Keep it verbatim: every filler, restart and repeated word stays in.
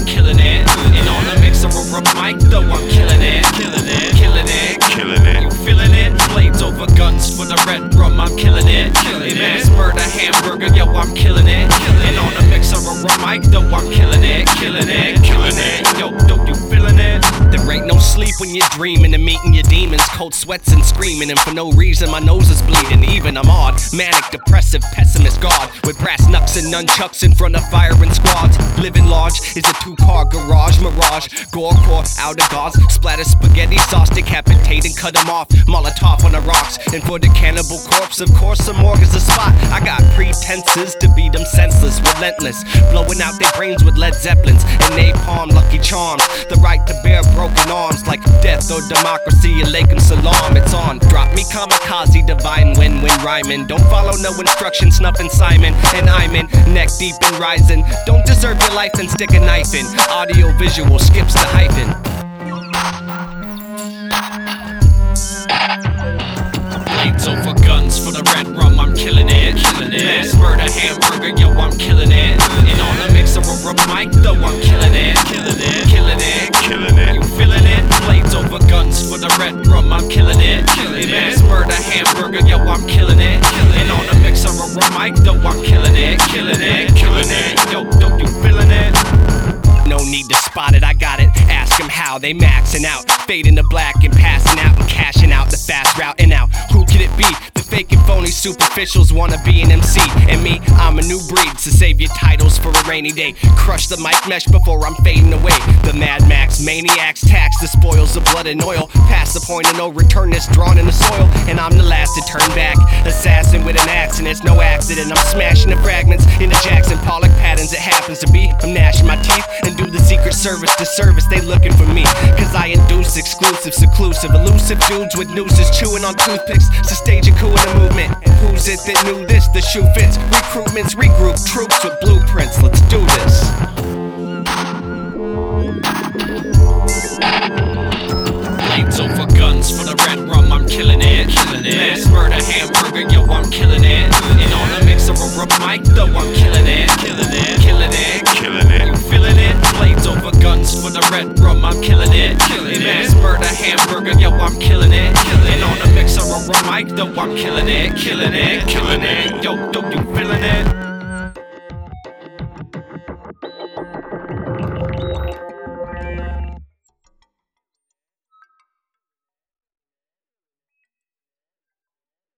I'm killing it. And on the mixer or a mic, though, I'm killing it. Killing it, killing it, killing it. You feeling it? Blades over guns for the red rum, I'm killing it. Killing it. Mass murder hamburger, yo, I'm killing it. And on the mixer or a mic, though, I'm killing it. Killing it, killing it. Yo, don't you feeling it? There ain't no sleep when you're dreaming and meeting your demons. Cold sweats and screaming, and for no reason my nose is bleeding. Even I'm odd, manic, depressive, pessimist god with brass knucks and nunchucks in front of firing squads. Living large is a two-car garage mirage. Gorecore, out of gauze, splatter spaghetti sauce, decapitate and cut them off. Molotov on the rocks, and for the cannibal corpse, of course, some morgue is a spot. I got pretenses to beat them senseless, relentless, blowing out their brains with Led Zeppelins and napalm, Lucky Charms. The right to bear broken arms like death or democracy, alaikum salam, it's on. Drop me kamikaze, divine win-win rhyming. Don't follow no instructions, snuffing Simon and I'm in neck deep and rising. Don't deserve your life and stick a knife in. Audio visual skips the hyphen. Blades over guns for the red rum, I'm killing it. Killing it. Mass murder hamburger, yo, I'm killing it. And on the mixer or a mic, though, I'm killing it. Killing it, killing it, killing it. You feeling it? Blades over guns for the red rum, I'm killing it. Killing it. Mass murder hamburger, yo, I'm killing it. And on the mixer or a mic, though, I'm killing it. Killing it, killing it. Yo, don't you feeling it? No need to spot it, I got it. Ask them how they maxing out, fading to black and passing out and cashing out the fast route. And now, who could it be? The fake and phony superficials wanna be an M C. And me, I'm a new breed, so save your titles for a rainy day. Crush the mic mesh before I'm fading away. The Mad Max maniacs tax the spoils of blood and oil. Past the point of no return that's drawn in the soil. And I'm the last to turn back. Assassin with an axe, and it's no accident. I'm smashing the fragments into Jackson Pollock patterns. It happens to be. I'm gnashing my teeth and do the Secret Service disservice. They looking for me, cause I induce exclusive, seclusive, elusive dudes with nooses chewing on toothpicks to stage a coup in the movement. And who's it that knew this? The shoe fits. Recruitments, regroup, troops with blueprints. Let's do this. Blades over guns for the red rum, I'm killing it. Killing it. Mass murder hamburger, yo, I'm killing it. And on the mixer or a mic, though, I'm killing it. Killing it, killing it, killing it. You feeling it? Blades over guns for the red rum, I'm killing it. Killing it. Mass murder hamburger, yo, I'm killing it. Killing it. And on the mixer or a mic, though, I'm killing it. Killing it, killing it. Yo, don't you feeling it?